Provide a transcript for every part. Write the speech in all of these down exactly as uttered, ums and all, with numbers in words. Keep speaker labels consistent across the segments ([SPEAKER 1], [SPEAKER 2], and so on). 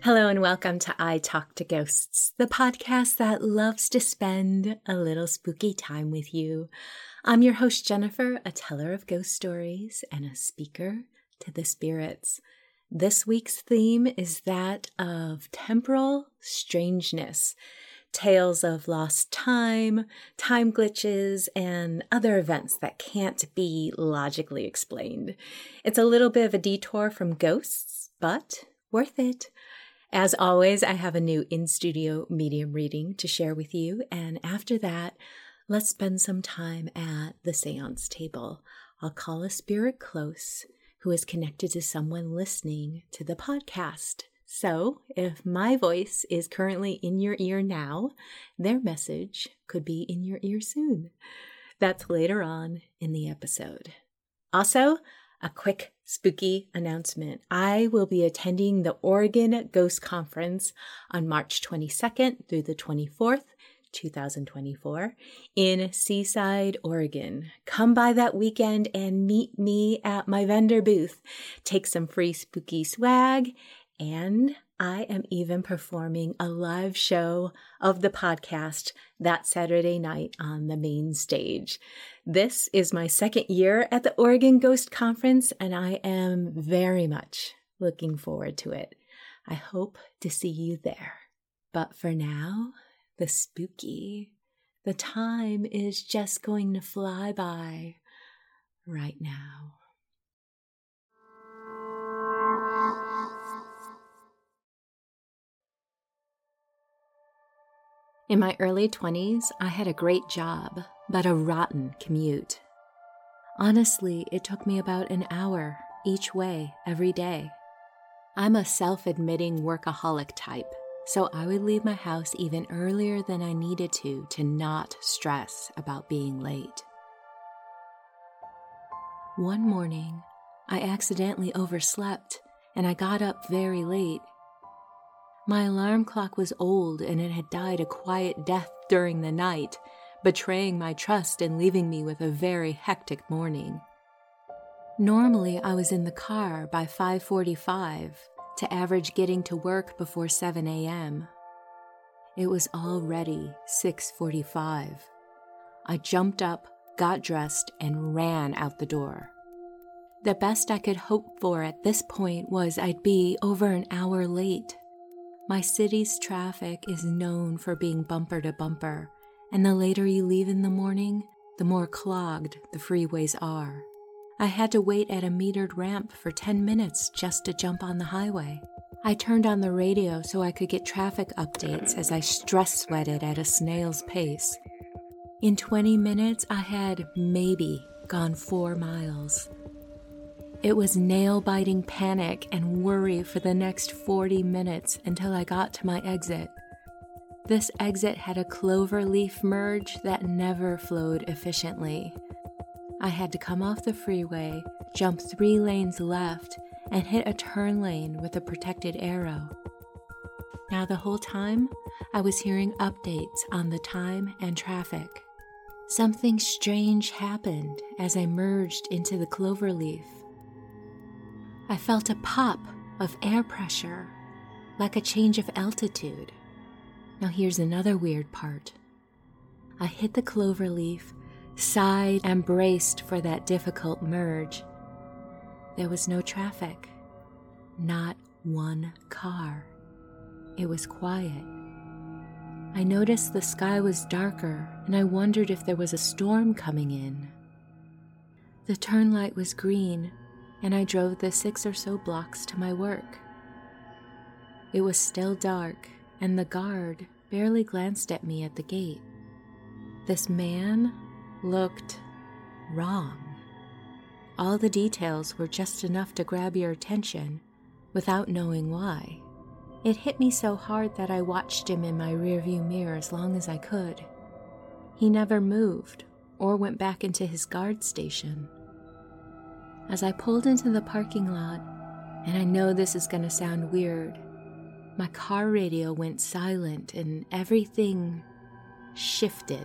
[SPEAKER 1] Hello and welcome to I Talk to Ghosts, the podcast that loves to spend a little spooky time with you. I'm your host, Jennifer, a teller of ghost stories and a speaker to the spirits. This week's theme is that of temporal strangeness, tales of lost time, time glitches, and other events that can't be logically explained. It's a little bit of a detour from ghosts, but worth it. As always, I have a new in-studio medium reading to share with you, and after that, let's spend some time at the seance table. I'll call a spirit close who is connected to someone listening to the podcast. So, if my voice is currently in your ear now, their message could be in your ear soon. That's later on in the episode. Also, a quick spooky announcement. I will be attending the Oregon Ghost Conference on March twenty-second through the twenty-fourth, twenty twenty-four in Seaside, Oregon. Come by that weekend and meet me at my vendor booth. Take some free spooky swag, and I am even performing a live show of the podcast that Saturday night on the main stage. This is my second year at the Oregon Ghost Conference, and I am very much looking forward to it. I hope to see you there. But for now, the spooky, the time is just going to fly by right now. In my early twenties, I had a great job, but a rotten commute. Honestly, it took me about an hour each way every day. I'm a self-admitting workaholic type, so I would leave my house even earlier than I needed to to not stress about being late. One morning, I accidentally overslept and I got up very late. My alarm clock was old and it had died a quiet death during the night, betraying my trust and leaving me with a very hectic morning. Normally, I was in the car by five forty-five to average getting to work before seven a.m. It was already six forty-five. I jumped up, got dressed, and ran out the door. The best I could hope for at this point was I'd be over an hour late. My city's traffic is known for being bumper to bumper, and the later you leave in the morning, the more clogged the freeways are. I had to wait at a metered ramp for ten minutes just to jump on the highway. I turned on the radio so I could get traffic updates as I stress sweated at a snail's pace. In twenty minutes, I had maybe gone four miles. It was nail-biting panic and worry for the next forty minutes until I got to my exit. This exit had a clover leaf merge that never flowed efficiently. I had to come off the freeway, jump three lanes left, and hit a turn lane with a protected arrow. Now the whole time, I was hearing updates on the time and traffic. Something strange happened as I merged into the clover leaf. I felt a pop of air pressure, like a change of altitude. Now here's another weird part. I hit the clover leaf, sighed, and braced for that difficult merge. There was no traffic, not one car. It was quiet. I noticed the sky was darker, and I wondered if there was a storm coming in. The turn light was green, and I drove the six or so blocks to my work. It was still dark, and the guard barely glanced at me at the gate. This man looked wrong. All the details were just enough to grab your attention without knowing why. It hit me so hard that I watched him in my rearview mirror as long as I could. He never moved or went back into his guard station. As I pulled into the parking lot, and I know this is going to sound weird, my car radio went silent and everything shifted.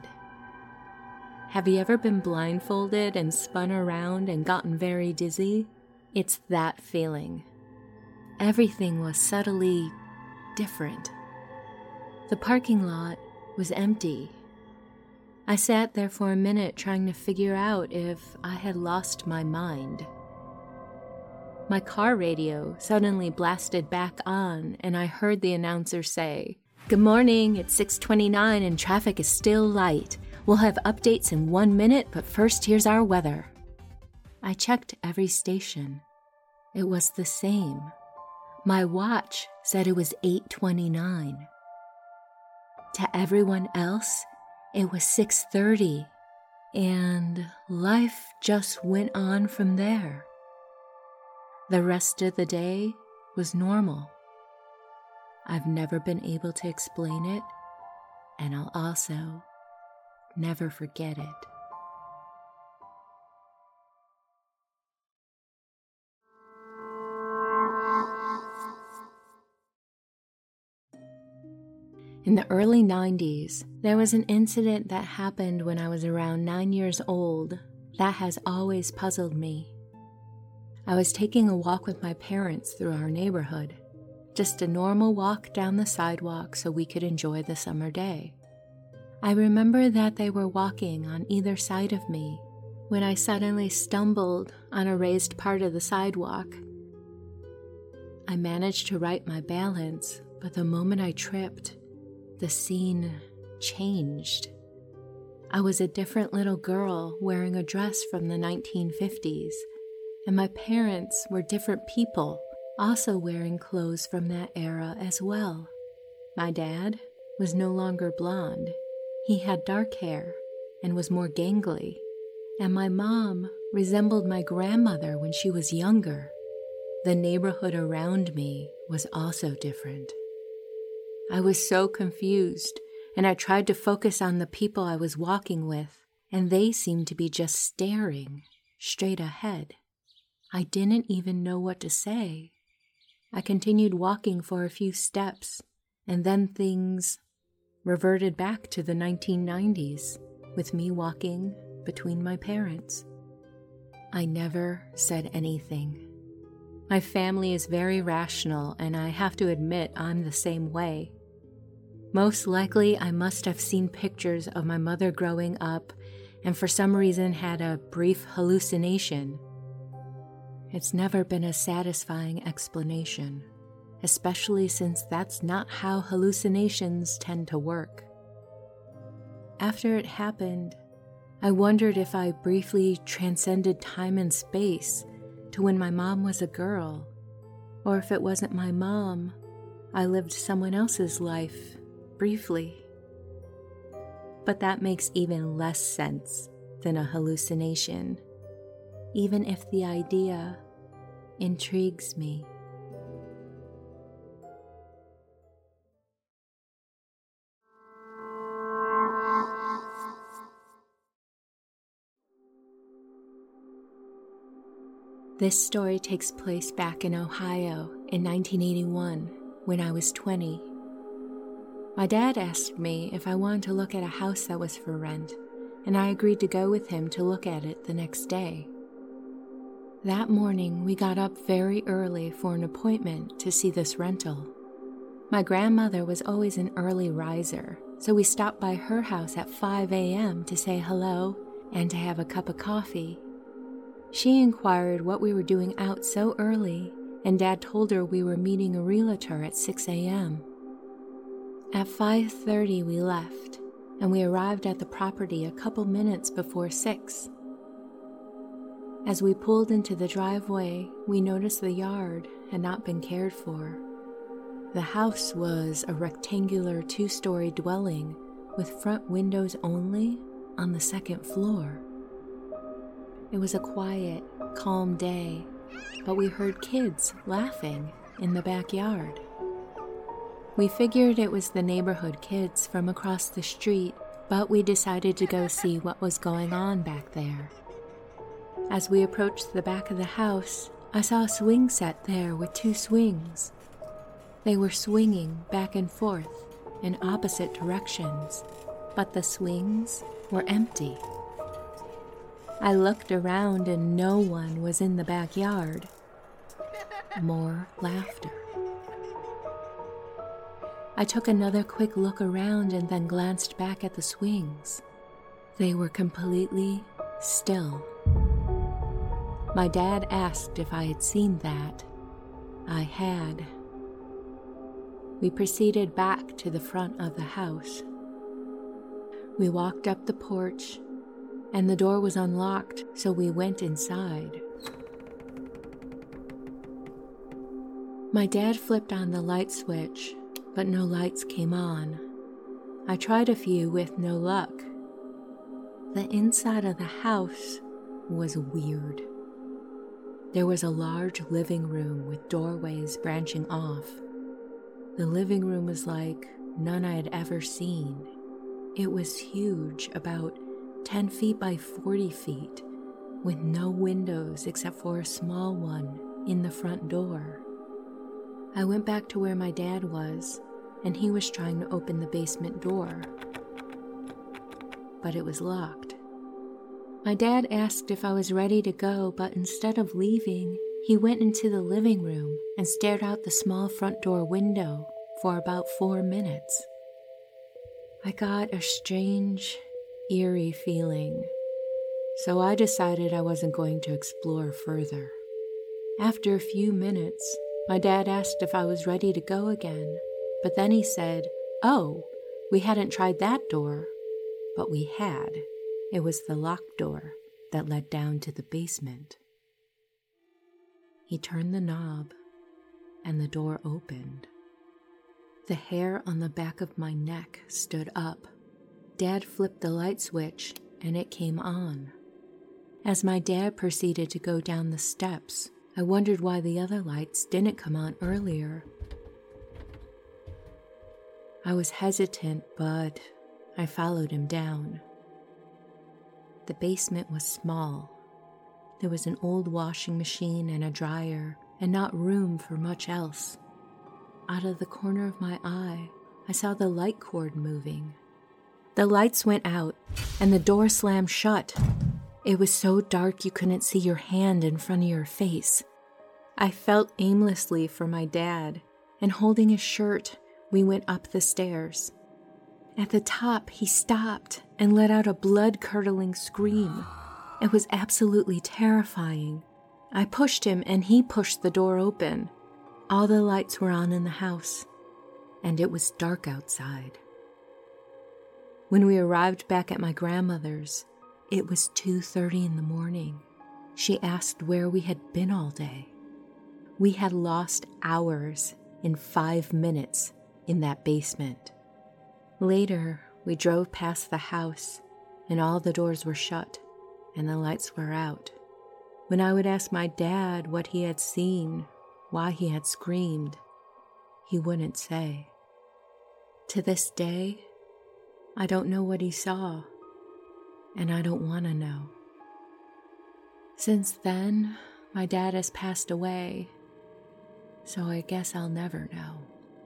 [SPEAKER 1] Have you ever been blindfolded and spun around and gotten very dizzy? It's that feeling. Everything was subtly different. The parking lot was empty. I sat there for a minute trying to figure out if I had lost my mind. My car radio suddenly blasted back on, and I heard the announcer say, "Good morning, it's six twenty-nine and traffic is still light. We'll have updates in one minute, but first here's our weather." I checked every station. It was the same. My watch said it was eight twenty-nine. To everyone else, it was six thirty, and life just went on from there. The rest of the day was normal. I've never been able to explain it, and I'll also never forget it. In the early nineties, there was an incident that happened when I was around nine years old that has always puzzled me. I was taking a walk with my parents through our neighborhood, just a normal walk down the sidewalk so we could enjoy the summer day. I remember that they were walking on either side of me when I suddenly stumbled on a raised part of the sidewalk. I managed to right my balance, but the moment I tripped, the scene changed. I was a different little girl wearing a dress from the nineteen fifties, and my parents were different people, also wearing clothes from that era as well. My dad was no longer blonde. He had dark hair and was more gangly, and my mom resembled my grandmother when she was younger. The neighborhood around me was also different. I was so confused, and I tried to focus on the people I was walking with, and they seemed to be just staring straight ahead. I didn't even know what to say. I continued walking for a few steps, and then things reverted back to the nineteen nineties, with me walking between my parents. I never said anything. My family is very rational, and I have to admit I'm the same way. Most likely, I must have seen pictures of my mother growing up and for some reason had a brief hallucination. It's never been a satisfying explanation, especially since that's not how hallucinations tend to work. After it happened, I wondered if I briefly transcended time and space to when my mom was a girl, or if it wasn't my mom, I lived someone else's life briefly. But that makes even less sense than a hallucination, even if the idea intrigues me. This story takes place back in Ohio in nineteen eighty-one, when I was twenty. My dad asked me if I wanted to look at a house that was for rent, and I agreed to go with him to look at it the next day. That morning, we got up very early for an appointment to see this rental. My grandmother was always an early riser, so we stopped by her house at five a.m. to say hello and to have a cup of coffee. She inquired what we were doing out so early, and Dad told her we were meeting a realtor at six a.m. At five thirty we left, and we arrived at the property a couple minutes before six. As we pulled into the driveway, we noticed the yard had not been cared for. The house was a rectangular two-story dwelling with front windows only on the second floor. It was a quiet, calm day, but we heard kids laughing in the backyard. We figured it was the neighborhood kids from across the street, but we decided to go see what was going on back there. As we approached the back of the house, I saw a swing set there with two swings. They were swinging back and forth in opposite directions, but the swings were empty. I looked around and no one was in the backyard. More laughter. I took another quick look around and then glanced back at the swings. They were completely still. My dad asked if I had seen that. I had. We proceeded back to the front of the house. We walked up the porch, and the door was unlocked, so we went inside. My dad flipped on the light switch, but no lights came on. I tried a few with no luck. The inside of the house was weird. There was a large living room with doorways branching off. The living room was like none I had ever seen. It was huge, about ten feet by forty feet, with no windows except for a small one in the front door. I went back to where my dad was, and he was trying to open the basement door, but it was locked. My dad asked if I was ready to go, but instead of leaving, he went into the living room and stared out the small front door window for about four minutes. I got a strange, eerie feeling, so I decided I wasn't going to explore further. After a few minutes, my dad asked if I was ready to go again, but then he said, "Oh, we hadn't tried that door." But we had. It was the locked door that led down to the basement. He turned the knob, and the door opened. The hair on the back of my neck stood up. Dad flipped the light switch, and it came on. As my dad proceeded to go down the steps, I wondered why the other lights didn't come on earlier. I was hesitant, but I followed him down. The basement was small. There was an old washing machine and a dryer, and not room for much else. Out of the corner of my eye, I saw the light cord moving. The lights went out, and the door slammed shut. It was so dark you couldn't see your hand in front of your face. I felt aimlessly for my dad, and holding his shirt, we went up the stairs. At the top, he stopped and let out a blood-curdling scream. It was absolutely terrifying. I pushed him, and he pushed the door open. All the lights were on in the house, and it was dark outside. When we arrived back at my grandmother's, it was two thirty in the morning. She asked where we had been all day. We had lost hours in five minutes in that basement. Later, we drove past the house, and all the doors were shut, and the lights were out. When I would ask my dad what he had seen, why he had screamed, he wouldn't say. To this day, I don't know what he saw, and I don't want to know. Since then, my dad has passed away, so I guess I'll never know.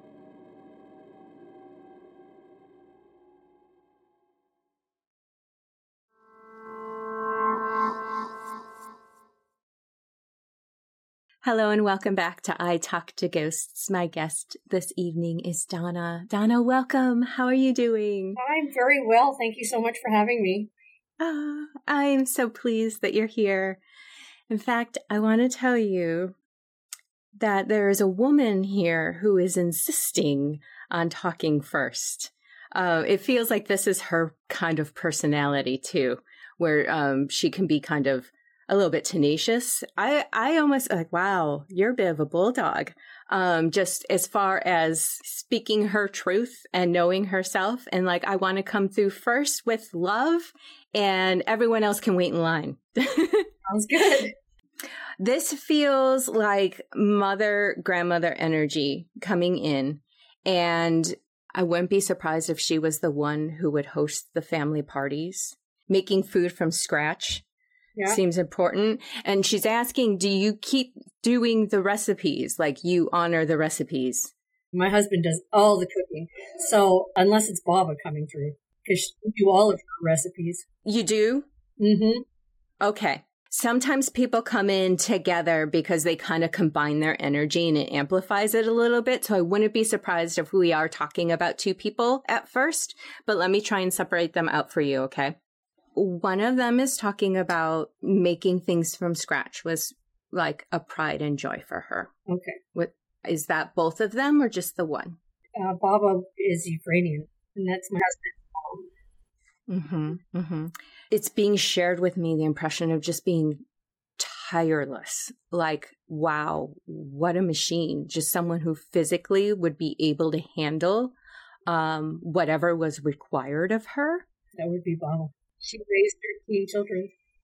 [SPEAKER 1] Hello and welcome back to I Talk to Ghosts. My guest this evening is Donna. Donna, welcome. How are you doing?
[SPEAKER 2] I'm very well. Thank you so much for having me.
[SPEAKER 1] Ah, I'm so pleased that you're here. In fact, I want to tell you that there is a woman here who is insisting on talking first. Uh, it feels like this is her kind of personality too, where um, she can be kind of a little bit tenacious. I, I almost like, wow, you're a bit of a bulldog. Um, just as far as speaking her truth and knowing herself. And like, I want to come through first with love, and everyone else can wait in line.
[SPEAKER 2] Sounds good.
[SPEAKER 1] This feels like mother, grandmother energy coming in. And I wouldn't be surprised if she was the one who would host the family parties, making food from scratch. Yeah. Seems important. And she's asking, do you keep doing the recipes? Like, you honor the recipes?
[SPEAKER 2] My husband does all the cooking. So unless it's Baba coming through, because we do all of her recipes.
[SPEAKER 1] You do?
[SPEAKER 2] Mm-hmm.
[SPEAKER 1] Okay. Sometimes people come in together because they kind of combine their energy and it amplifies it a little bit. So I wouldn't be surprised if we are talking about two people at first, but let me try and separate them out for you, okay? One of them is talking about making things from scratch was like a pride and joy for her.
[SPEAKER 2] Okay.
[SPEAKER 1] What is that, both of them or just the one?
[SPEAKER 2] Uh, Baba is Ukrainian, and that's my husband's
[SPEAKER 1] mom. Mm-hmm, mm-hmm. It's being shared with me, the impression of just being tireless. Like, wow, what a machine. Just someone who physically would be able to handle um, whatever was required of her.
[SPEAKER 2] That would be Baba. She raised thirteen children.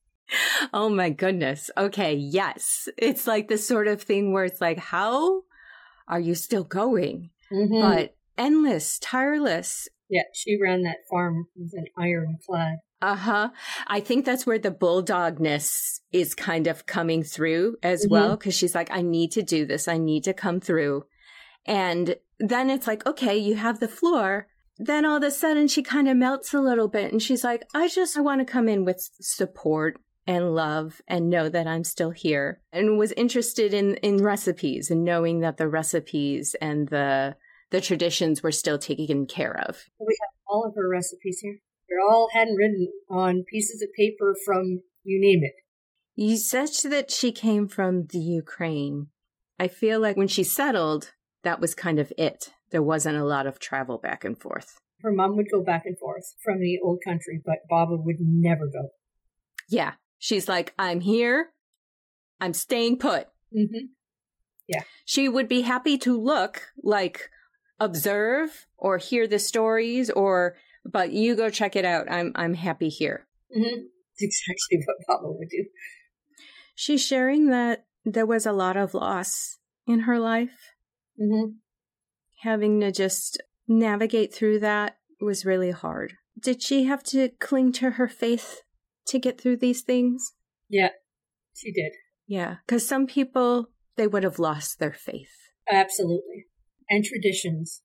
[SPEAKER 1] Oh my goodness. Okay, yes. It's like the sort of thing where it's like, how are you still going?
[SPEAKER 2] Mm-hmm.
[SPEAKER 1] But endless, tireless.
[SPEAKER 2] Yeah, she ran that farm with an ironclad.
[SPEAKER 1] Uh-huh. I think that's where the bulldogness is kind of coming through as
[SPEAKER 2] Mm-hmm.
[SPEAKER 1] well, because she's like, I need to do this. I need to come through. And then it's like, okay, you have the floor. Then all of a sudden she kind of melts a little bit and she's like, I just I want to come in with support and love and know that I'm still here, and was interested in, in recipes and knowing that the recipes and the the traditions were still taken care of.
[SPEAKER 2] We have all of her recipes here. They're all handwritten on pieces of paper from you name it.
[SPEAKER 1] You said that she came from the Ukraine. I feel like when she settled, that was kind of it. There wasn't a lot of travel back and forth.
[SPEAKER 2] Her mom would go back and forth from the old country, but Baba would never go.
[SPEAKER 1] Yeah. She's like, I'm here. I'm staying put.
[SPEAKER 2] Mm-hmm. Yeah.
[SPEAKER 1] She would be happy to look, like, observe or hear the stories, or, but you go check it out. I'm I'm happy here.
[SPEAKER 2] Mm-hmm. That's exactly what Baba would do.
[SPEAKER 1] She's sharing that there was a lot of loss in her life.
[SPEAKER 2] Mm-hmm.
[SPEAKER 1] Having to just navigate through that was really hard. Did she have to cling to her faith to get through these things?
[SPEAKER 2] Yeah, she did.
[SPEAKER 1] Yeah, because some people, they would have lost their faith.
[SPEAKER 2] Absolutely. And traditions.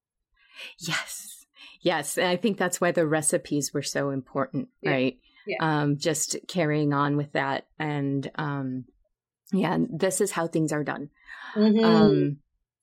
[SPEAKER 1] Yes. Yes. And I think that's why the recipes were so important,
[SPEAKER 2] Yeah.
[SPEAKER 1] right?
[SPEAKER 2] Yeah.
[SPEAKER 1] Um, just carrying on with that. And um, yeah, this is how things are done.
[SPEAKER 2] Mm-hmm.
[SPEAKER 1] Um,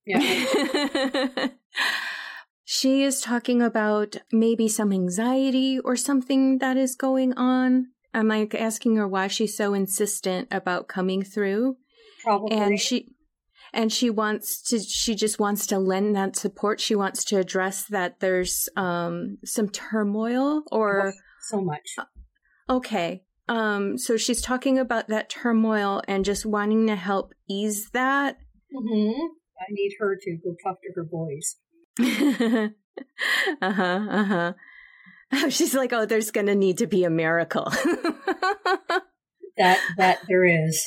[SPEAKER 2] yeah.
[SPEAKER 1] She is talking about maybe some anxiety or something that is going on. I'm like asking her why she's so insistent about coming through.
[SPEAKER 2] Probably.
[SPEAKER 1] And she and she wants to she just wants to lend that support. She wants to address that there's um some turmoil or
[SPEAKER 2] Oh, so much.
[SPEAKER 1] okay. Um so she's talking about that turmoil and just wanting to help ease that.
[SPEAKER 2] Mm-hmm. I need her to go talk to her boys.
[SPEAKER 1] uh-huh, uh-huh. She's like, oh, there's going to need to be a miracle.
[SPEAKER 2] that that there is.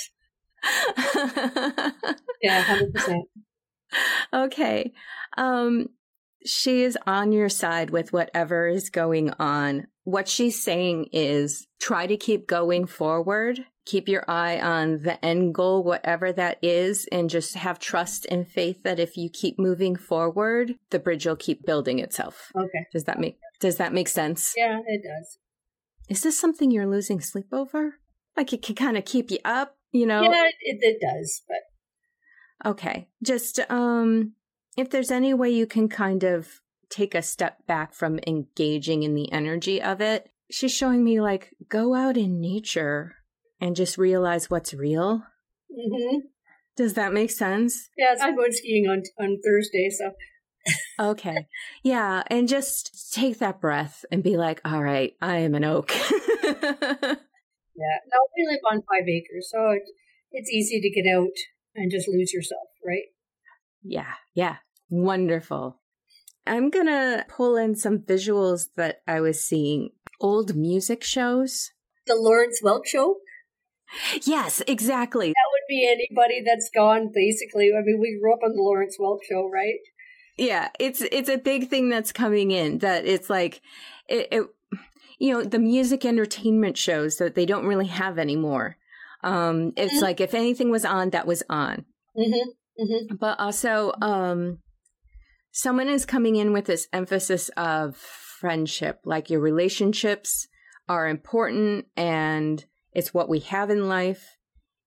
[SPEAKER 2] Yeah, one hundred percent.
[SPEAKER 1] Okay. Um, she is on your side with whatever is going on. What she's saying is try to keep going forward. Keep your eye on the end goal, whatever that is, and just have trust and faith that if you keep moving forward, the bridge will keep building itself.
[SPEAKER 2] Okay.
[SPEAKER 1] Does that make Does that make sense?
[SPEAKER 2] Yeah, it does.
[SPEAKER 1] Is this something you're losing sleep over? Like it can kind of keep you up, you know?
[SPEAKER 2] Yeah, it, it does, but
[SPEAKER 1] Okay. Just um if there's any way you can kind of take a step back from engaging in the energy of it. She's showing me like go out in nature and just realize what's real.
[SPEAKER 2] mm-hmm.
[SPEAKER 1] Does that make sense?
[SPEAKER 2] Yeah, I'm going skiing on on Thursday, so
[SPEAKER 1] Okay. Yeah, and just take that breath and be like, all right, I am an oak.
[SPEAKER 2] yeah. No, we live on five acres, so it, it's easy to get out and just lose yourself, right?
[SPEAKER 1] Yeah, yeah. Wonderful. I'm going to pull in some visuals that I was seeing. Old music shows.
[SPEAKER 2] The Lawrence Welk Show?
[SPEAKER 1] Yes, exactly.
[SPEAKER 2] That would be anybody that's gone, basically. I mean, we grew up on the Lawrence Welk Show, right?
[SPEAKER 1] Yeah, it's it's a big thing that's coming in, that it's like, it, it you know, the music entertainment shows that they don't really have anymore. Um, it's
[SPEAKER 2] mm-hmm.
[SPEAKER 1] like if anything was on, that was on.
[SPEAKER 2] Mm-hmm. Mm-hmm.
[SPEAKER 1] But also, um, someone is coming in with this emphasis of friendship, like your relationships are important and it's what we have in life.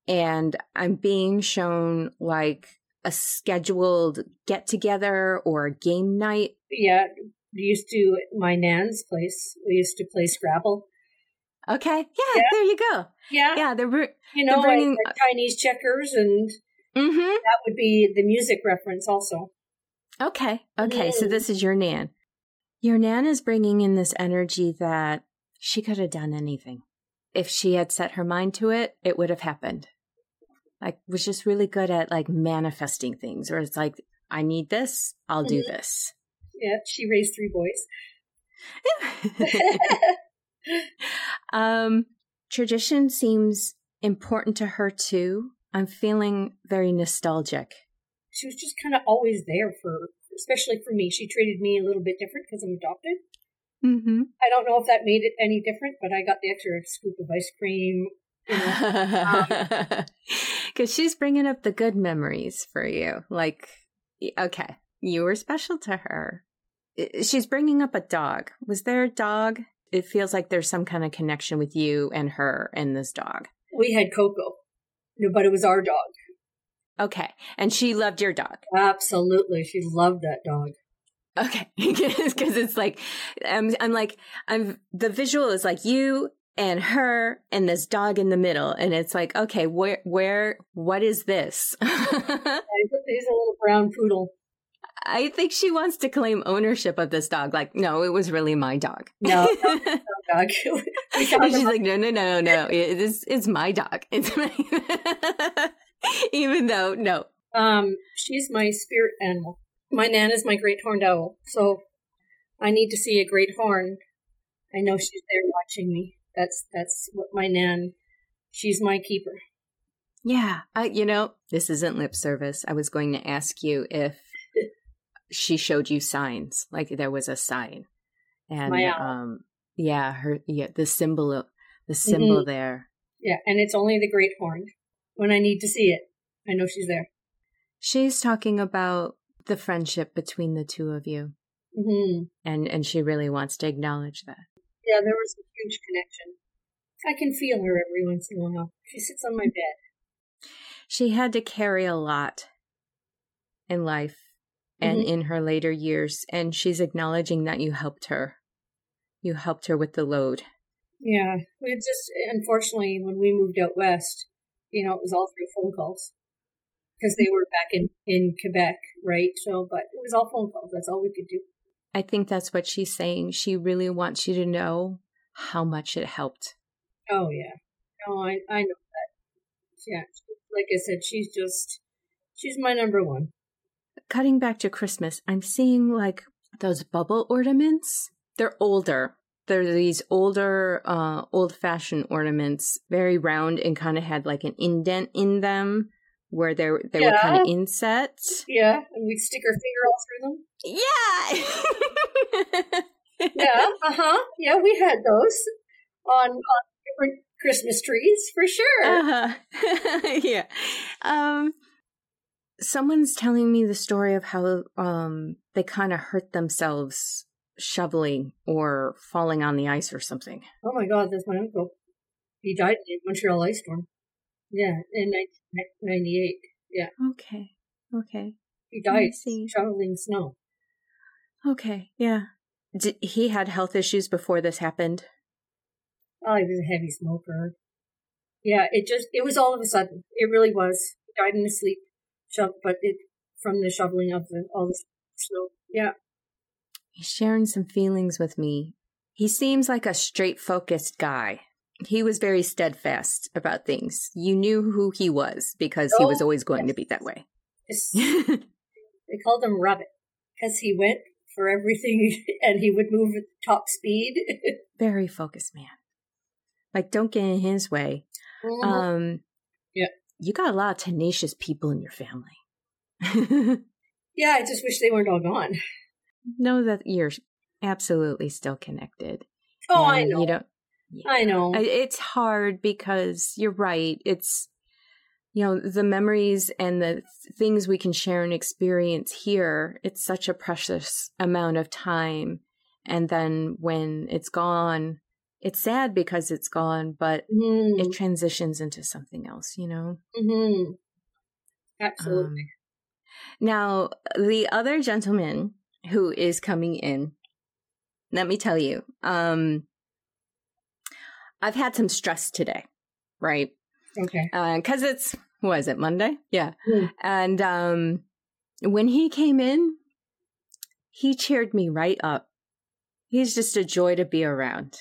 [SPEAKER 1] and I'm being shown like a scheduled get together or a game night.
[SPEAKER 2] Yeah, we used to at my nan's place. We used to play Scrabble.
[SPEAKER 1] Okay, yeah,
[SPEAKER 2] Yeah.
[SPEAKER 1] there you go.
[SPEAKER 2] Yeah,
[SPEAKER 1] Yeah, they're br-
[SPEAKER 2] you know,
[SPEAKER 1] they're bringing
[SPEAKER 2] like, like Chinese checkers, and
[SPEAKER 1] mm-hmm.
[SPEAKER 2] that would be the music reference also.
[SPEAKER 1] Okay, okay,
[SPEAKER 2] Mm.
[SPEAKER 1] so this is your nan. Your nan is bringing in this energy that she could have done anything. If she had set her mind to it, it would have happened. Like, was just really good at like manifesting things, or it's like, I need this, I'll do
[SPEAKER 2] Mm-hmm.
[SPEAKER 1] this.
[SPEAKER 2] Yeah, she raised three boys.
[SPEAKER 1] um, tradition seems important to her too. I'm feeling very nostalgic.
[SPEAKER 2] She was just kind of always there for, especially for me. She treated me a little bit different because I'm adopted.
[SPEAKER 1] Mm-hmm.
[SPEAKER 2] I don't know if that made it any different, but I got the extra scoop of ice cream.
[SPEAKER 1] Because um, she's bringing up the good memories for you. Like, okay, you were special to her. She's bringing up a dog. Was there a dog? It feels like there's some kind of connection with you and her and this dog.
[SPEAKER 2] We had Coco, but it was our dog.
[SPEAKER 1] Okay, and she loved your dog.
[SPEAKER 2] Absolutely, she loved that dog.
[SPEAKER 1] Okay, because it's like I'm. I'm like I'm. The visual is like you and her and this dog in the middle, and it's like, okay, where, where, what is this?
[SPEAKER 2] He's a little brown poodle.
[SPEAKER 1] I think she wants to claim ownership of this dog. Like, no, it was really my dog.
[SPEAKER 2] No, no, no dog.
[SPEAKER 1] She's like, no, no, no, no. It is, it's my dog. It's my. Even though, no.
[SPEAKER 2] Um, she's my spirit animal. My nan is my great horned owl. So I need to see a great horn. I know she's there watching me. That's that's what my nan. She's my keeper.
[SPEAKER 1] Yeah, I, you know, this isn't lip service. I was going to ask you if she showed you signs, like there was a sign, and
[SPEAKER 2] my owl.
[SPEAKER 1] um, yeah, her, yeah, the symbol, the symbol mm-hmm. there.
[SPEAKER 2] Yeah, and it's only the great horn. When I need to see it, I know she's there.
[SPEAKER 1] She's talking about the friendship between the two of you,
[SPEAKER 2] mm-hmm.
[SPEAKER 1] and and she really wants to acknowledge that.
[SPEAKER 2] Yeah, there was a huge connection. I can feel her every once in a while. She sits on my bed.
[SPEAKER 1] She had to carry a lot in life and mm-hmm. in her later years, and she's acknowledging that you helped her. You helped her with the load.
[SPEAKER 2] Yeah, we just, unfortunately, when we moved out west, you know, it was all through phone calls because they were back in, in Quebec, right? So, but it was all phone calls. That's all we could do.
[SPEAKER 1] I think that's what she's saying. She really wants you to know how much it helped.
[SPEAKER 2] Oh, yeah. No, I, I know that. Yeah. Like I said, she's just, she's my number one.
[SPEAKER 1] Cutting back to Christmas, I'm seeing like those bubble ornaments. They're older. They're these older, uh, old-fashioned ornaments, very round and kind of had like an indent in them where they, they yeah. were kind of inset.
[SPEAKER 2] Yeah, and we'd stick our finger all through them.
[SPEAKER 1] Yeah!
[SPEAKER 2] Yeah, uh-huh. Yeah, we had those on, on different Christmas trees, for sure.
[SPEAKER 1] Uh-huh. Yeah. Um, someone's telling me the story of how um they kind of hurt themselves shoveling or falling on the ice or something.
[SPEAKER 2] Oh my God, that's my uncle. He died in the Montreal ice storm. Yeah, in nineteen ninety-eight. Yeah.
[SPEAKER 1] Okay. Okay.
[SPEAKER 2] He died shoveling snow.
[SPEAKER 1] Okay. Yeah. Did, he had health issues before this happened?
[SPEAKER 2] Oh, he was a heavy smoker. Yeah, it just, it was all of a sudden. It really was. He died in his sleep, sho- but it from the shoveling of the, all the snow. Yeah.
[SPEAKER 1] He's sharing some feelings with me. He seems like a straight focused guy. He was very steadfast about things. You knew who he was because oh, he was always going yes. to be that way.
[SPEAKER 2] They called him Rabbit because he went for everything and he would move at top speed.
[SPEAKER 1] Very focused man. Like, don't get in his way. Mm-hmm. Um,
[SPEAKER 2] yeah.
[SPEAKER 1] You got a lot of tenacious people in your family.
[SPEAKER 2] Yeah, I just wish they weren't all gone.
[SPEAKER 1] Know that you're absolutely still connected.
[SPEAKER 2] Oh, I know.
[SPEAKER 1] You don't, yeah.
[SPEAKER 2] I know.
[SPEAKER 1] It's hard because you're right. It's, you know, the memories and the things we can share and experience here, it's such a precious amount of time. And then when it's gone, it's sad because it's gone, but
[SPEAKER 2] mm-hmm.
[SPEAKER 1] it transitions into something else, you know?
[SPEAKER 2] Mm-hmm. Absolutely.
[SPEAKER 1] Um, now, the other gentleman who is coming in, let me tell you, um, I've had some stress today, right?
[SPEAKER 2] Okay.
[SPEAKER 1] Because uh, it's, what is it, Monday? Yeah.
[SPEAKER 2] Mm.
[SPEAKER 1] And um, when he came in, he cheered me right up. He's just a joy to be around.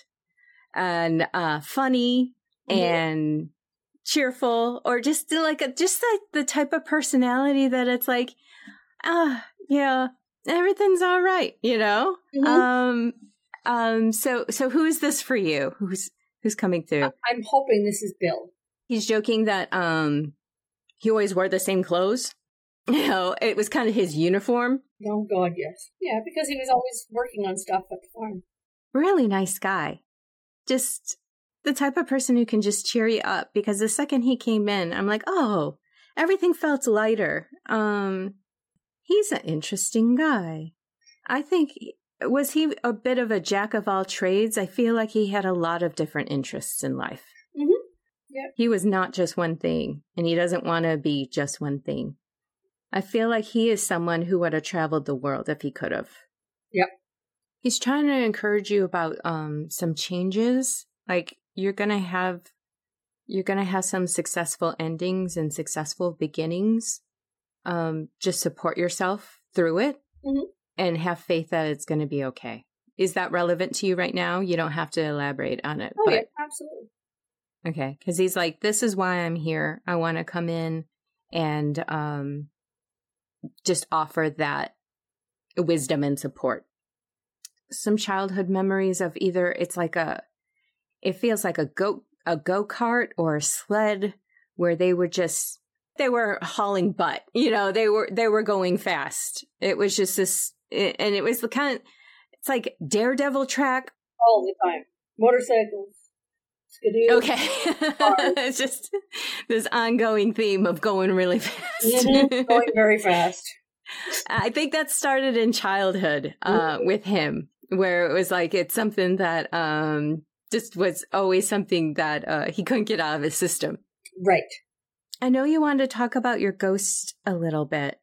[SPEAKER 1] And uh, funny mm-hmm. and cheerful, or just like a, just like the type of personality that it's like, ah, yeah, everything's all right, you know? Mm-hmm. Um, um, so, so who is this for you? Who's, who's coming through?
[SPEAKER 2] I'm hoping this is Bill.
[SPEAKER 1] He's joking that, um, he always wore the same clothes. You know, it was kind of his uniform.
[SPEAKER 2] Oh, God, yes. Yeah, because he was always working on stuff at the farm.
[SPEAKER 1] Really nice guy. Just the type of person who can just cheer you up, because the second he came in, I'm like, oh, everything felt lighter. Um, he's an interesting guy. I think, was he a bit of a jack of all trades? I feel like he had a lot of different interests in life.
[SPEAKER 2] Mm-hmm. Yep.
[SPEAKER 1] He was not just one thing, and he doesn't want to be just one thing. I feel like he is someone who would have traveled the world if he could have.
[SPEAKER 2] Yep.
[SPEAKER 1] He's trying to encourage you about um, some changes. Like you're going to have, you're going to have some successful endings and successful beginnings. Um, just support yourself through it
[SPEAKER 2] mm-hmm.
[SPEAKER 1] and have faith that it's going to be okay. Is that relevant to you right now? You don't have to elaborate on it.
[SPEAKER 2] Oh,
[SPEAKER 1] but,
[SPEAKER 2] yeah, absolutely.
[SPEAKER 1] Okay. Because he's like, this is why I'm here. I want to come in and um, just offer that wisdom and support. Some childhood memories of either it's like a, it feels like a go a go-kart or a sled where they were just, they were hauling butt, you know, they were, they were going fast. It was just this, and it was the kind of, it's like Daredevil track.
[SPEAKER 2] All the time. Motorcycles. Skidoo.
[SPEAKER 1] Okay. It's just this ongoing theme of going really fast.
[SPEAKER 2] Mm-hmm. Going very fast.
[SPEAKER 1] I think that started in childhood uh, mm-hmm. with him, where it was like, it's something that um, just was always something that uh, he couldn't get out of his system.
[SPEAKER 2] Right.
[SPEAKER 1] I know you wanted to talk about your ghost a little bit.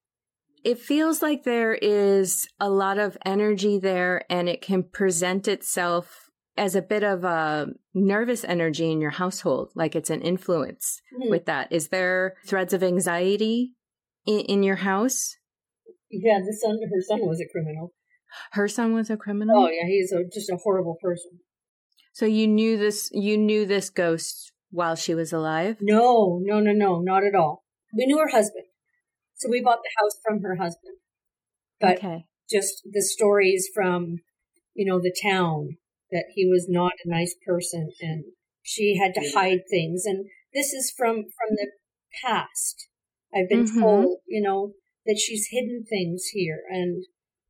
[SPEAKER 1] It feels like there is a lot of energy there, and it can present itself as a bit of a nervous energy in your household, like it's an influence mm-hmm. with that. Is there threads of anxiety in, in your house?
[SPEAKER 2] Yeah, the son, her son was a criminal.
[SPEAKER 1] Her son was a criminal?
[SPEAKER 2] Oh, yeah, he's a, just a horrible person.
[SPEAKER 1] So you knew this, you knew this ghost while she was alive?
[SPEAKER 2] No, no, no, no, not at all. We knew her husband. So we bought the house from her husband. But
[SPEAKER 1] okay.
[SPEAKER 2] Just the stories from, you know, the town, that he was not a nice person and she had to hide things. And this is from, from the past. I've been mm-hmm. told, you know, that she's hidden things here. And,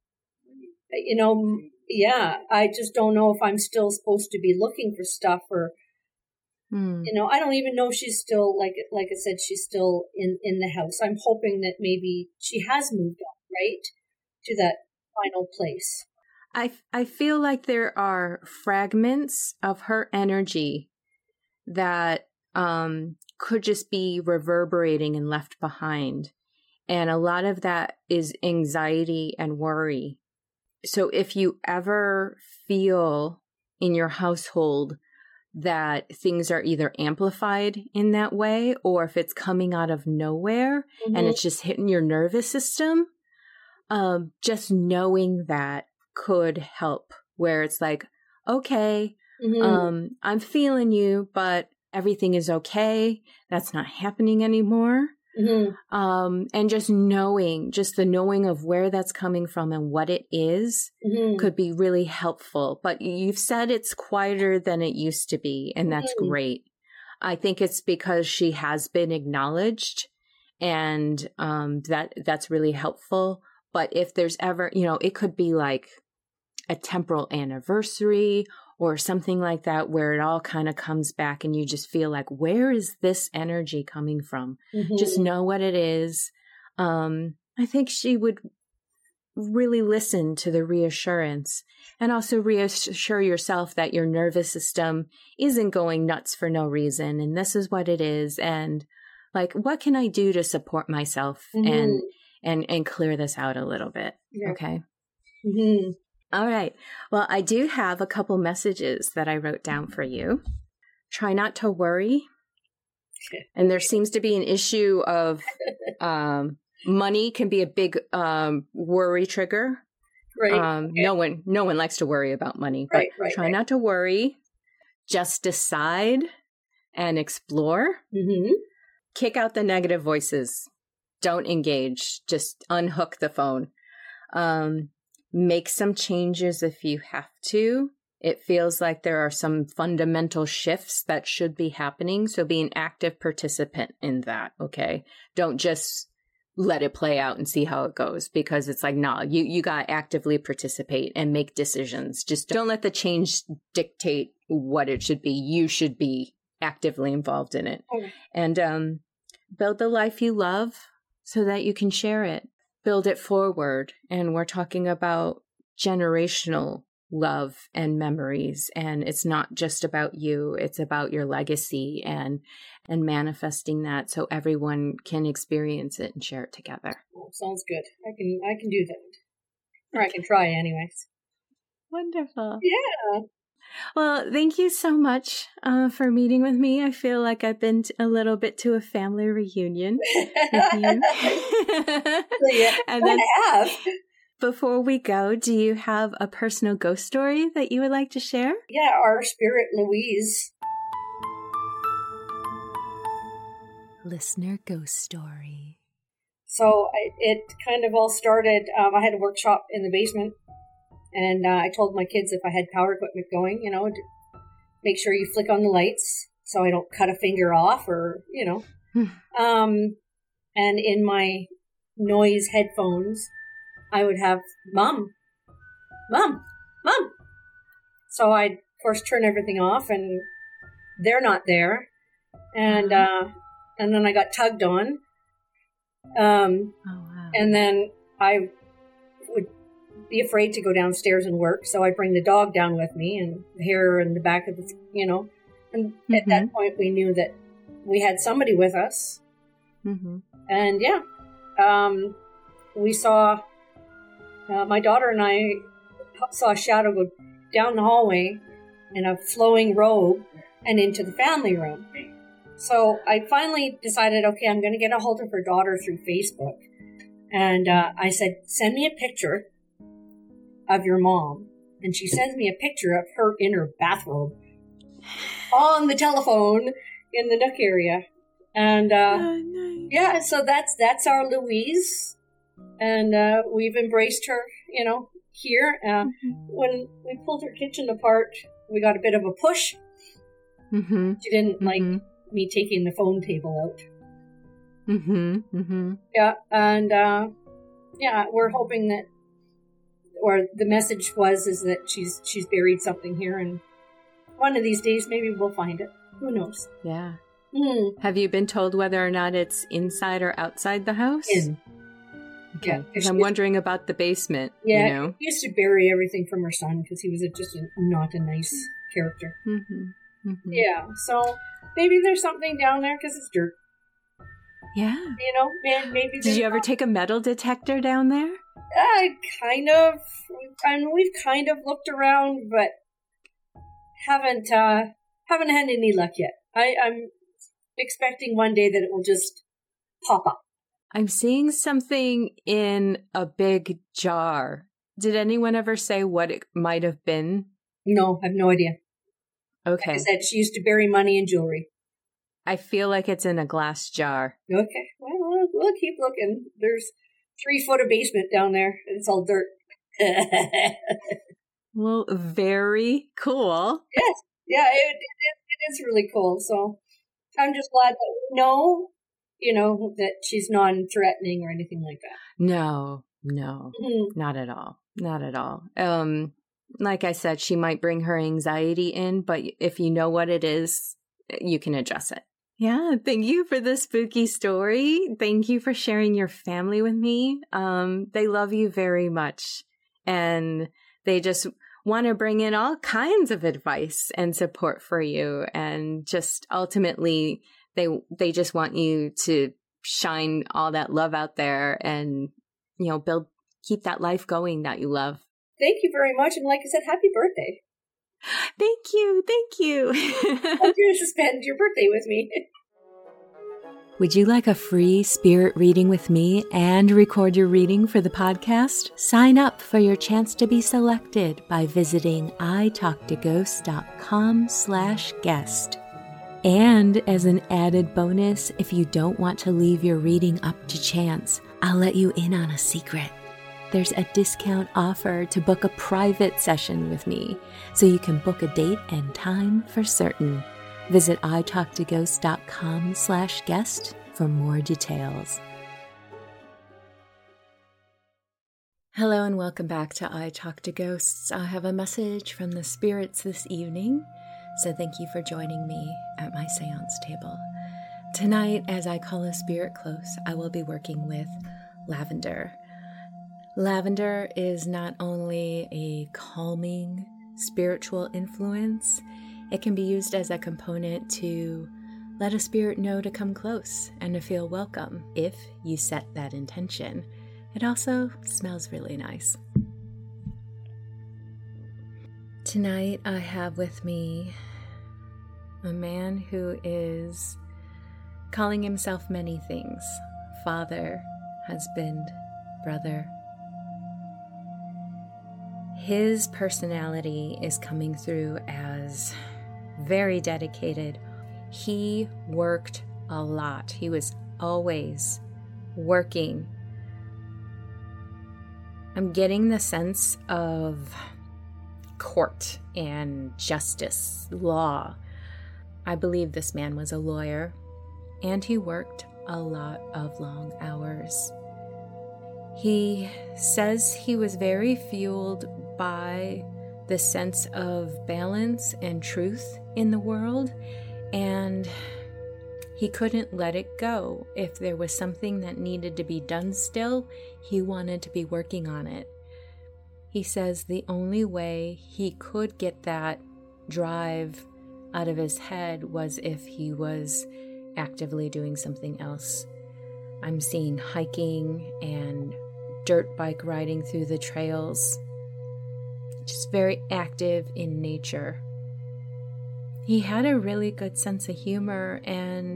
[SPEAKER 2] you know, yeah, I just don't know if I'm still supposed to be looking for stuff or,
[SPEAKER 1] mm.
[SPEAKER 2] you know, I don't even know if she's still, like like I said, she's still in, in the house. I'm hoping that maybe she has moved on, right, to that final place.
[SPEAKER 1] I, I feel like there are fragments of her energy that um, could just be reverberating and left behind. And a lot of that is anxiety and worry. So if you ever feel in your household that things are either amplified in that way, or if it's coming out of nowhere mm-hmm. and it's just hitting your nervous system, um, just knowing that could help, where it's like, okay, mm-hmm. um, I'm feeling you, but everything is okay. That's not happening anymore.
[SPEAKER 2] Mm-hmm.
[SPEAKER 1] Um, and just knowing, just the knowing of where that's coming from and what it is mm-hmm. could be really helpful. But you've said it's quieter than it used to be, and that's mm-hmm. great. I think it's because she has been acknowledged, and um, that that's really helpful. But if there's ever, you know, it could be like a temporal anniversary or something like that, where it all kind of comes back and you just feel like, where is this energy coming from? Mm-hmm. Just know what it is. Um, I think she would, really listen to the reassurance and also reassure yourself that your nervous system isn't going nuts for no reason. And this is what it is. And like, what can I do to support myself mm-hmm. and, and, and clear this out a little bit?
[SPEAKER 2] Yeah.
[SPEAKER 1] Okay.
[SPEAKER 2] Mm-hmm.
[SPEAKER 1] All right. Well, I do have a couple messages that I wrote down for you. Try not to worry. And there seems to be an issue of, um, money can be a big um, worry trigger.
[SPEAKER 2] Right.
[SPEAKER 1] Um,
[SPEAKER 2] okay.
[SPEAKER 1] No one, no one likes to worry about money.
[SPEAKER 2] Right.
[SPEAKER 1] But
[SPEAKER 2] Right.
[SPEAKER 1] try
[SPEAKER 2] right.
[SPEAKER 1] not to worry. Just decide and explore.
[SPEAKER 2] Mm-hmm.
[SPEAKER 1] Kick out the negative voices. Don't engage. Just unhook the phone. Um, make some changes if you have to. It feels like there are some fundamental shifts that should be happening. So be an active participant in that. Okay. Don't just let it play out and see how it goes, because it's like, nah, you, you got to actively participate and make decisions. Just don't let the change dictate what it should be. You should be actively involved in it.
[SPEAKER 2] Okay.
[SPEAKER 1] And um, build the life you love so that you can share it. Build it forward. And we're talking about generational love and memories. And it's not just about you. It's about your legacy and and manifesting that so everyone can experience it and share it together.
[SPEAKER 2] Oh, sounds good. I can I can do that. Or I can try anyways.
[SPEAKER 1] Wonderful.
[SPEAKER 2] Yeah.
[SPEAKER 1] Well, thank you so much uh, for meeting with me. I feel like I've been t- a little bit to a family reunion with you.
[SPEAKER 2] Yeah,
[SPEAKER 1] and then
[SPEAKER 2] I have.
[SPEAKER 1] Before we go, do you have a personal ghost story that you would like to share?
[SPEAKER 2] Yeah, our spirit Louise.
[SPEAKER 1] Listener ghost story.
[SPEAKER 2] So I, it kind of all started, um, I had a workshop in the basement, and uh, I told my kids if I had power equipment going, you know, to make sure you flick on the lights so I don't cut a finger off or, you know. um, and in my noise headphones, I would have, Mom, Mom, Mom. So I'd, of course, turn everything off, and they're not there. And, uh, and then I got tugged on. Um,
[SPEAKER 1] oh, wow.
[SPEAKER 2] And then I would be afraid to go downstairs and work. So I'd bring the dog down with me and here in the back of the, you know, and mm-hmm. at that point we knew that we had somebody with us.
[SPEAKER 1] Mm-hmm.
[SPEAKER 2] And yeah, um, we saw, uh, my daughter and I saw a shadow go down the hallway in a flowing robe and into the family room. So I finally decided, okay, I'm going to get a hold of her daughter through Facebook. And uh, I said, send me a picture of your mom. And she sends me a picture of her in her bathrobe on the telephone in the Nook area. And uh,
[SPEAKER 1] oh, nice.
[SPEAKER 2] yeah, so that's that's our Louise. And uh, we've embraced her, you know, here. Uh, mm-hmm. When we pulled her kitchen apart, we got a bit of a push.
[SPEAKER 1] Mm-hmm.
[SPEAKER 2] She didn't
[SPEAKER 1] mm-hmm.
[SPEAKER 2] like me taking the phone table out.
[SPEAKER 1] Mm-hmm. Mm-hmm.
[SPEAKER 2] Yeah, and uh, yeah, we're hoping that, or the message was, is that she's she's buried something here, and one of these days maybe we'll find it. Who knows?
[SPEAKER 1] Yeah.
[SPEAKER 2] Mm.
[SPEAKER 1] Have you been told whether or not it's inside or outside the house?
[SPEAKER 2] In.
[SPEAKER 1] Okay.
[SPEAKER 2] Yeah,
[SPEAKER 1] because I'm wondering about the basement.
[SPEAKER 2] Yeah,
[SPEAKER 1] you know?
[SPEAKER 2] He used to bury everything from her son because he was a, just a, not a nice character.
[SPEAKER 1] Mm-hmm. Mm-hmm.
[SPEAKER 2] Yeah, so maybe there's something down there because it's dirt.
[SPEAKER 1] Yeah.
[SPEAKER 2] You know, maybe.
[SPEAKER 1] Did you ever take a metal detector down there?
[SPEAKER 2] I kind of. I mean, we've kind of looked around, but haven't uh, haven't had any luck yet. I, I'm expecting one day that it will just pop up.
[SPEAKER 1] I'm seeing something in a big jar. Did anyone ever say what it might have been?
[SPEAKER 2] No, I have no idea.
[SPEAKER 1] Okay.
[SPEAKER 2] Like I said, she used to bury money and jewelry.
[SPEAKER 1] I feel like it's in a glass jar.
[SPEAKER 2] Okay. Well, we'll, we'll keep looking. There's three foot of basement down there, and it's all dirt.
[SPEAKER 1] Well, very cool.
[SPEAKER 2] Yes. Yeah, it, it, it is really cool. So I'm just glad that we know, you know, that she's non-threatening or anything like that.
[SPEAKER 1] No, no, mm-hmm. not at all. Not at all. Um, like I said, she might bring her anxiety in, but if you know what it is, you can address it. Yeah, thank you for the spooky story. Thank you for sharing your family with me. Um, they love you very much, and they just want to bring in all kinds of advice and support for you. And just ultimately, they they just want you to shine all that love out there and, you know, build, keep that life going that you love.
[SPEAKER 2] Thank you very much. And like I said, happy birthday.
[SPEAKER 1] Thank you. Thank you.
[SPEAKER 2] Hope you to spend your birthday with me.
[SPEAKER 1] Would you like a free spirit reading with me and record your reading for the podcast? Sign up for your chance to be selected by visiting italktoghosts.com slash guest. And as an added bonus, if you don't want to leave your reading up to chance, I'll let you in on a secret. There's a discount offer to book a private session with me, so you can book a date and time for certain. Visit italktoghosts.com slash guest for more details. Hello and welcome back to I Talk to Ghosts. I have a message from the spirits this evening, so thank you for joining me at my seance table. Tonight, as I call a spirit close, I will be working with lavender. Lavender is not only a calming spiritual influence, it can be used as a component to let a spirit know to come close and to feel welcome if you set that intention. It also smells really nice. Tonight I have with me a man who is calling himself many things: father, husband, brother. His personality is coming through as very dedicated. He worked a lot. He was always working. I'm getting the sense of court and justice, law. I believe this man was a lawyer, and he worked a lot of long hours. He says he was very fueled by the sense of balance and truth in the world, and he couldn't let it go. If there was something that needed to be done still, he wanted to be working on it. He says the only way he could get that drive out of his head was if he was actively doing something else. I'm seeing hiking and dirt bike riding through the trails. Just very active in nature. He had a really good sense of humor, and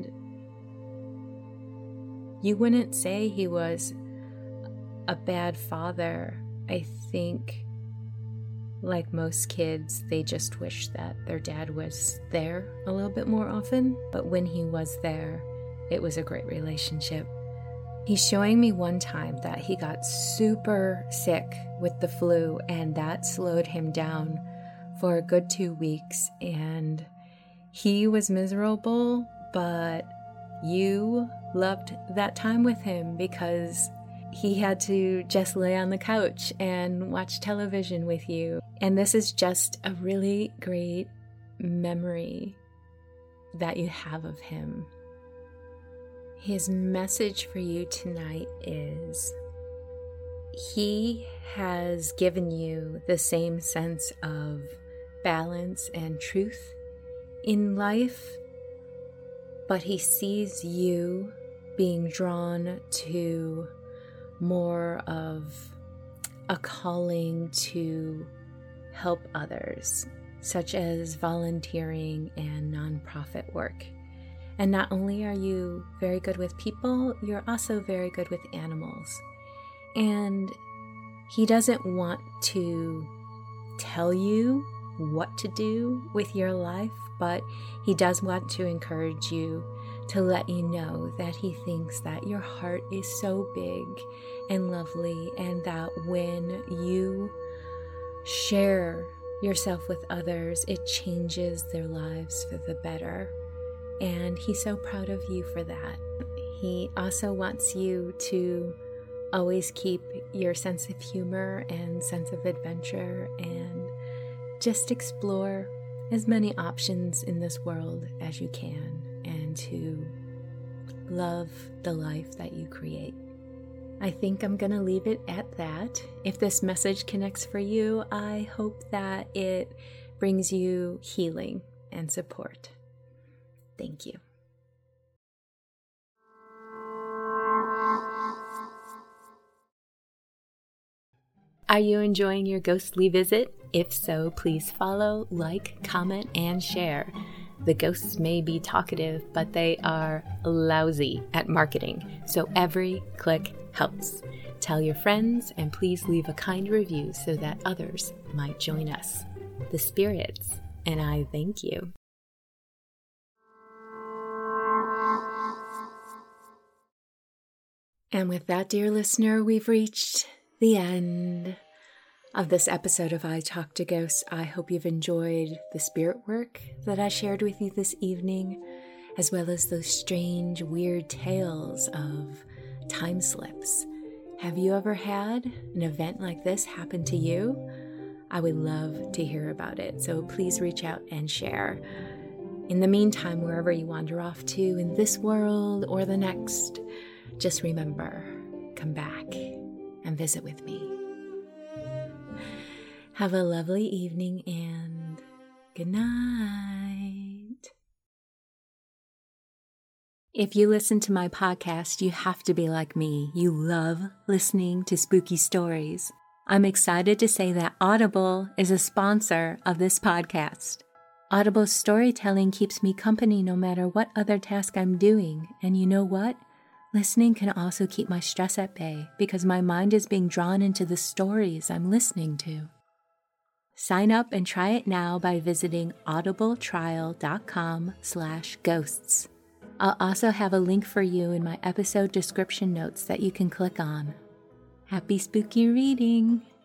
[SPEAKER 1] you wouldn't say he was a bad father. I think, like most kids, they just wish that their dad was there a little bit more often. But when he was there, it was a great relationship. He's showing me one time that he got super sick with the flu, and that slowed him down for a good two weeks. And he was miserable, but you loved that time with him because he had to just lay on the couch and watch television with you. And this is just a really great memory that you have of him. His message for you tonight is he has given you the same sense of balance and truth in life, but he sees you being drawn to more of a calling to help others, such as volunteering and nonprofit work. And not only are you very good with people, you're also very good with animals. And he doesn't want to tell you what to do with your life, but he does want to encourage you to let you know that he thinks that your heart is so big and lovely, and that when you share yourself with others, it changes their lives for the better. And he's so proud of you for that. He also wants you to always keep your sense of humor and sense of adventure and just explore as many options in this world as you can. and to love the life that you create. I think I'm going to leave it at that. If this message connects for you, I hope that it brings you healing and support. Thank you. Are you enjoying your ghostly visit? If so, please follow, like, comment, and share. The ghosts may be talkative, but they are lousy at marketing, so every click helps. Tell your friends, and please leave a kind review so that others might join us. The spirits and I thank you. And with that, dear listener, we've reached the end of this episode of I Talk to Ghosts. I hope you've enjoyed the spirit work that I shared with you this evening, as well as those strange, weird tales of time slips. Have you ever had an event like this happen to you? I would love to hear about it, so please reach out and share. In the meantime, wherever you wander off to in this world or the next, just remember, come back and visit with me. Have a lovely evening and good night. If you listen to my podcast, you have to be like me. You love listening to spooky stories. I'm excited to say that Audible is a sponsor of this podcast. Audible's storytelling keeps me company no matter what other task I'm doing. And you know what? Listening can also keep my stress at bay because my mind is being drawn into the stories I'm listening to. Sign up and try it now by visiting audibletrial.com slash ghosts. I'll also have a link for you in my episode description notes that you can click on. Happy spooky reading!